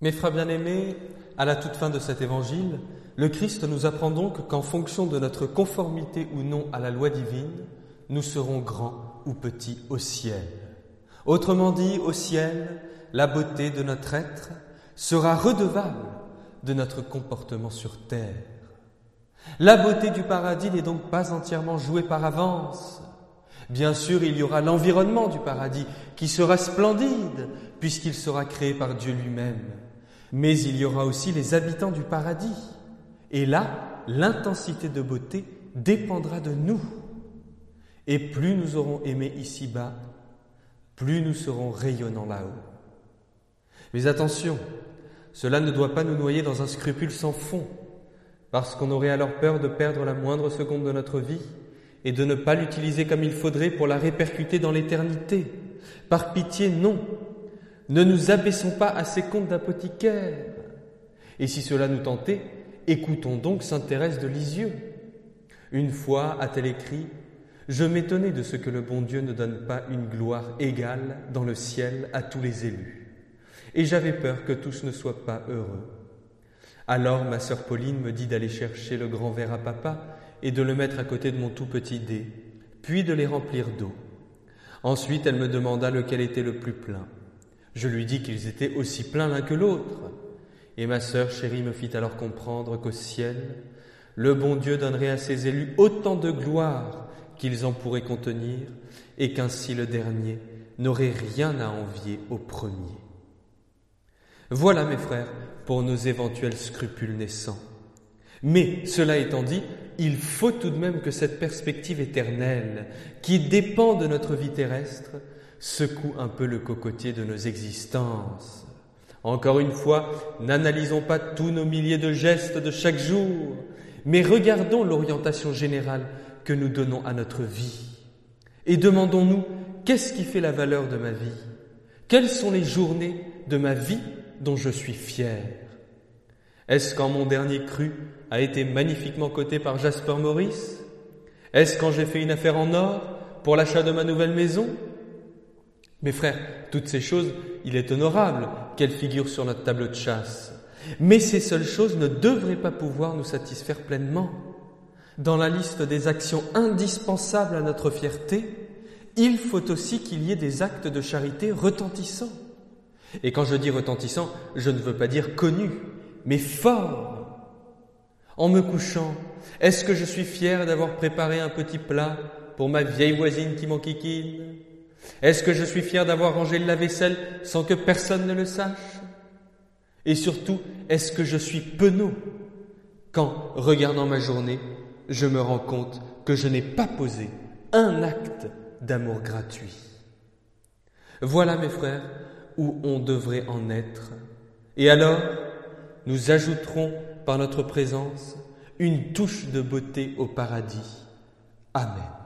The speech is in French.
Mes frères bien-aimés, à la toute fin de cet évangile, le Christ nous apprend donc qu'en fonction de notre conformité ou non à la loi divine, nous serons grands ou petits au ciel. Autrement dit, au ciel, la beauté de notre être sera redevable de notre comportement sur terre. La beauté du paradis n'est donc pas entièrement jouée par avance. Bien sûr, il y aura l'environnement du paradis qui sera splendide puisqu'il sera créé par Dieu lui-même. Mais il y aura aussi les habitants du paradis. Et là, l'intensité de beauté dépendra de nous. Et plus nous aurons aimé ici-bas, plus nous serons rayonnants là-haut. Mais attention, cela ne doit pas nous noyer dans un scrupule sans fond, parce qu'on aurait alors peur de perdre la moindre seconde de notre vie et de ne pas l'utiliser comme il faudrait pour la répercuter dans l'éternité. Par pitié, non. Ne nous abaissons pas à ces contes d'apothicaire. Et si cela nous tentait, écoutons donc sainte Thérèse de Lisieux. Une fois a-t-elle écrit « Je m'étonnais de ce que le bon Dieu ne donne pas une gloire égale dans le ciel à tous les élus. Et j'avais peur que tous ne soient pas heureux. Alors ma sœur Pauline me dit d'aller chercher le grand verre à papa et de le mettre à côté de mon tout petit dé, puis de les remplir d'eau. Ensuite, elle me demanda lequel était le plus plein. Je lui dis qu'ils étaient aussi pleins l'un que l'autre. Et ma sœur chérie me fit alors comprendre qu'au ciel, le bon Dieu donnerait à ses élus autant de gloire qu'ils en pourraient contenir, et qu'ainsi le dernier n'aurait rien à envier au premier. Voilà, mes frères, pour nos éventuels scrupules naissants. Mais, cela étant dit, il faut tout de même que cette perspective éternelle, qui dépend de notre vie terrestre, secoue un peu le cocotier de nos existences. Encore une fois, n'analysons pas tous nos milliers de gestes de chaque jour, mais regardons l'orientation générale que nous donnons à notre vie. Et demandons-nous, qu'est-ce qui fait la valeur de ma vie? Quelles sont les journées de ma vie dont je suis fier? Est-ce quand mon dernier cru a été magnifiquement coté par Jasper Morris? Est-ce quand j'ai fait une affaire en or pour l'achat de ma nouvelle maison? Mes frères, toutes ces choses, il est honorable qu'elles figurent sur notre tableau de chasse. Mais ces seules choses ne devraient pas pouvoir nous satisfaire pleinement. Dans la liste des actions indispensables à notre fierté, il faut aussi qu'il y ait des actes de charité retentissants. Et quand je dis retentissants, je ne veux pas dire connus, mais forts. En me couchant, est-ce que je suis fier d'avoir préparé un petit plat pour ma vieille voisine qui m'enquiquine? Est-ce que je suis fier d'avoir rangé le lave-vaisselle sans que personne ne le sache? Et surtout, est-ce que je suis penaud quand, regardant ma journée, je me rends compte que je n'ai pas posé un acte d'amour gratuit? Voilà, mes frères, où on devrait en être. Et alors, nous ajouterons par notre présence une touche de beauté au paradis. Amen.